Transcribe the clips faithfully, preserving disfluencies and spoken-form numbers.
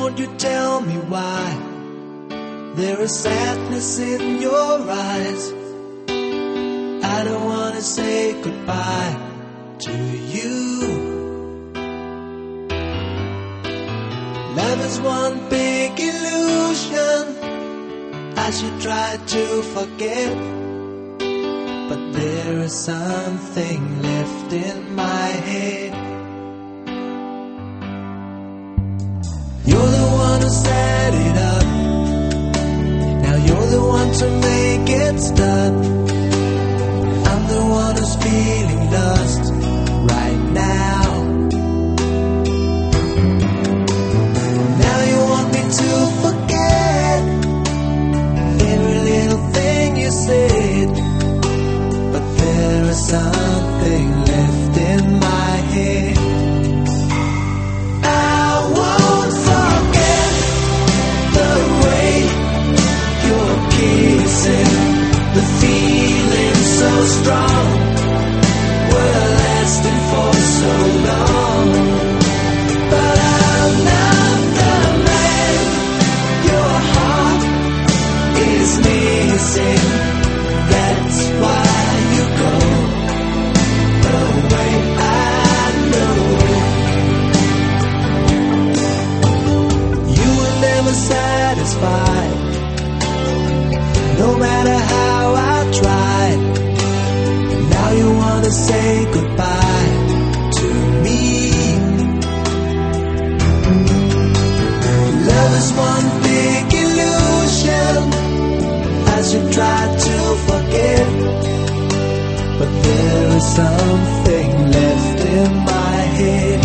won't you tell me why there is sadness in your eyes? I don't wanna say goodbye to you. Love is one big illusion I should try to forget, but there is something left in my head. You're the one who set it up, now you're the one to make it stop. I'm the one who's feeling lost right now. Now you want me to forget every little thing you said, but there is something left in my head. I won't forget the way you're kissing, the feeling so strong, were lasting for so long. But I'm not the man your heart is missing. That's why you go away. I know you were never satisfied, no matter how I tried. Now you wanna say goodbye to me. Love is one big illusion I should try to forget, but there is something left in my head.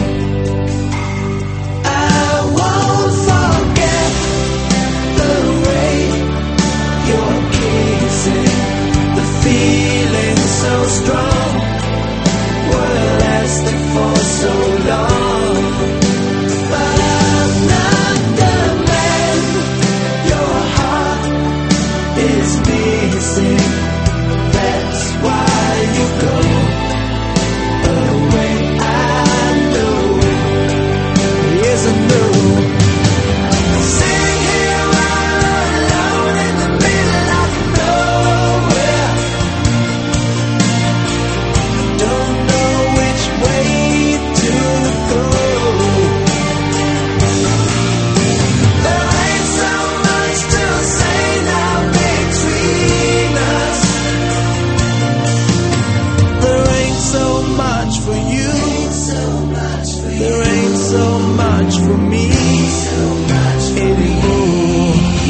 I won't forget the way you're kissing, the feeling so strong, were lasting for so long. But I'm not the man your heart is missing. That's why you go away. I know, yes I know. Sitting here all alone in the middle of nowhere, don't know which way to go. There ain't so much to say now between us. There ain't so much for you. There ain't so much for me anymore.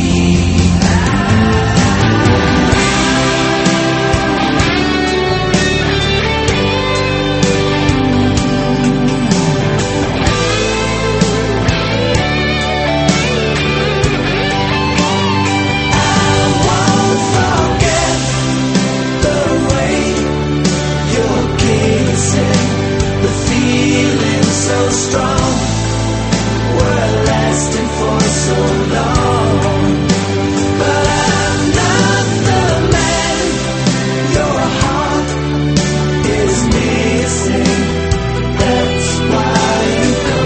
I won't forget the way you're kissing, the feeling so strong, were lasting for so long. But I'm not the man your heart is missing. That's why you go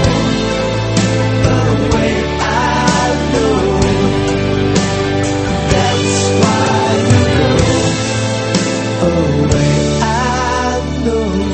away. I know. That's why you go away. I know.